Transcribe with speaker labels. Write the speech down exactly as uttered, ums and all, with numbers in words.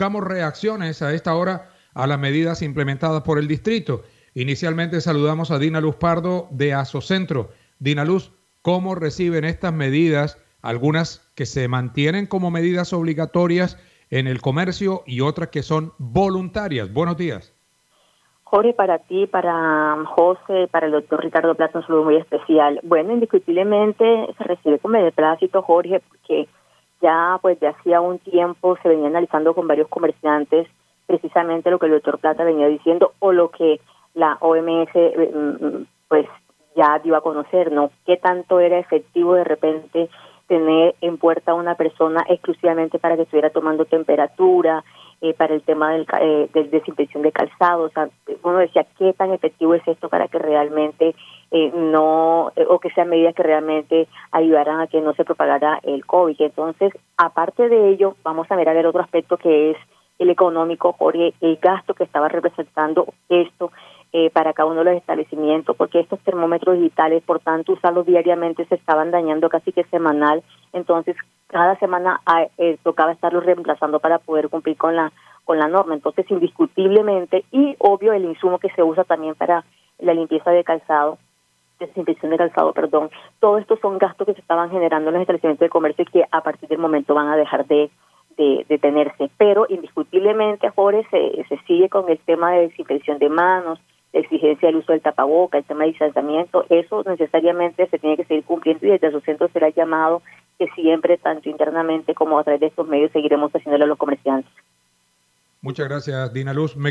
Speaker 1: Buscamos reacciones a esta hora a las medidas implementadas por el distrito. Inicialmente saludamos a Dina Luz Pardo de Asocentro. Dina Luz, ¿cómo reciben estas medidas? Algunas que se mantienen como medidas obligatorias en el comercio y otras que son voluntarias. Buenos días.
Speaker 2: Jorge, para ti, para José, para el doctor Ricardo Plata, un saludo muy especial. Bueno, indiscutiblemente se recibe con beneplácito, Jorge, porque ya pues de hacía un tiempo se venía analizando con varios comerciantes precisamente lo que el doctor Plata venía diciendo o lo que la O M S pues ya dio a conocer, ¿no? Qué tanto era efectivo de repente tener en puerta a una persona exclusivamente para que estuviera tomando temperatura, eh, para el tema del, eh, de desinfección de calzado. O sea, uno decía, ¿qué tan efectivo es esto para que realmente eh, no, eh, o que sean medidas que realmente ayudaran a que no se propagara el COVID? Entonces, aparte de ello, vamos a ver a ver otro aspecto que es el económico, Jorge, el gasto que estaba representando esto eh, para cada uno de los establecimientos, porque estos termómetros digitales, por tanto, usarlos diariamente se estaban dañando casi que semanal. Entonces, cada semana eh, tocaba estarlos reemplazando para poder cumplir con la con la norma. Entonces, indiscutiblemente, y obvio el insumo que se usa también para la limpieza de calzado, desinfección de calzado, perdón, todo esto son gastos que se estaban generando en los establecimientos de comercio y que a partir del momento van a dejar de De, de tenerse, pero indiscutiblemente, Jorge, se, se sigue con el tema de desinfección de manos, la exigencia del uso del tapaboca, el tema de distanciamiento. Eso necesariamente se tiene que seguir cumpliendo y desde Asocentro será llamado que siempre, tanto internamente como a través de estos medios, seguiremos haciéndolo a los comerciantes.
Speaker 1: Muchas gracias, Dina Luz. Me